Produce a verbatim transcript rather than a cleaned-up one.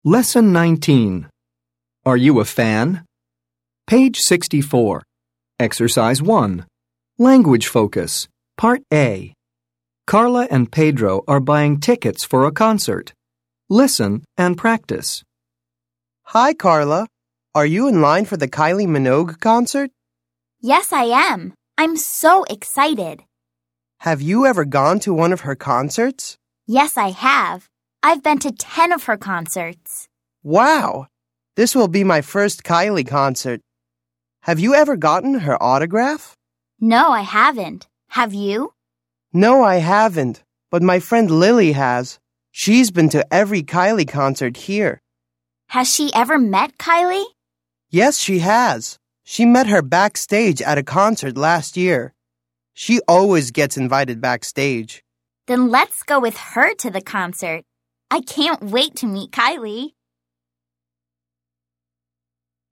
Lesson nineteen. Are you a fan? Page sixty-four. Exercise one. Language focus. Part A. Carla and Pedro are buying tickets for a concert. Listen and practice. Hi, Carla. Are you in line for the Kylie Minogue concert? Yes, I am. I'm so excited. Have you ever gone to one of her concerts? Yes, I have. I've been to ten of her concerts. Wow! This will be my first Kylie concert. Have you ever gotten her autograph? No, I haven't. Have you? No, I haven't, but my friend Lily has. She's been to every Kylie concert here. Has she ever met Kylie? Yes, she has. She met her backstage at a concert last year. She always gets invited backstage. Then let's go with her to the concert. I can't wait to meet Kylie.